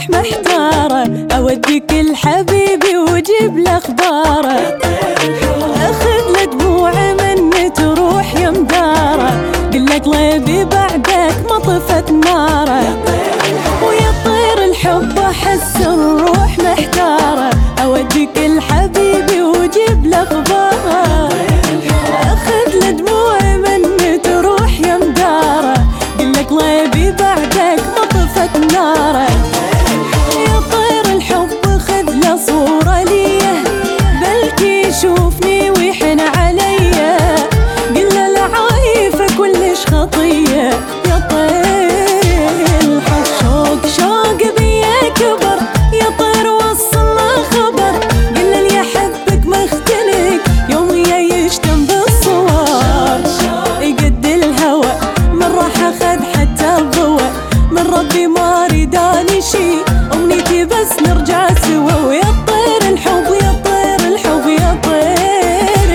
الروح محتارة، أوديك لحبيبي وجيب الأخباره. أخذ له دموع مني تروح يا مداره، قله قلبي بعدك ما طفت ناره. ويا طير الحب أحس الروح محتارة، أوديك لحبيبي وجيب الأخباره. أخذ له دموع مني تروح يا مداره، قله قلبي بعدك ما طفت ناره. يا طير الحب خذ له صورة ليه، بلكي يشوفني ويحن عليا، قل له العايفة كلش خطية. يا طير الحب شوق شوق بيا كبر، يا طير وصل له خبر، قل له اللي يحبك مختلك يوم يشتم بالصور. يقد الهوى من راح اخذ حتى الضوء، من ربي ما ريداني شي، امنيتي بس نرجع سوا. ويا طير الحب يا طير الحب يا طير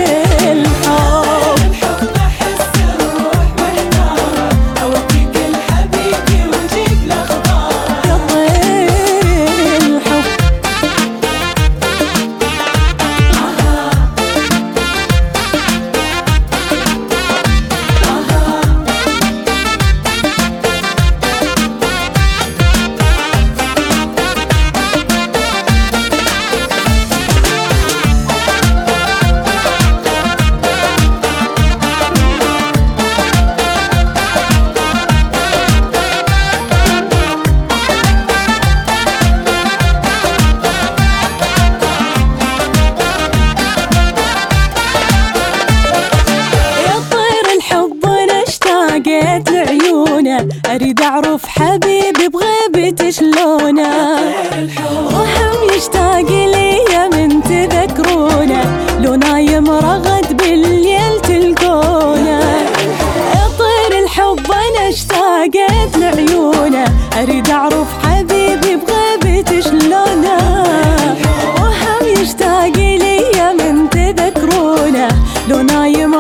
الحب، احس الروح محتارة، اوديك لحبيبي وجيب الاخبار. يا طير الحب لقيت لعيونه، اريد اعرف حبيبي بغيبتي شلونه، وهم يشتاق لي من تذكرونه، لو نايم رغد بالليل تلقونه. يا طير الحب انا اشتاقت لعيونه، اريد اعرف حبيبي بغيبتي شلونه، وهم يشتاق لي من تذكرونه، لو نايم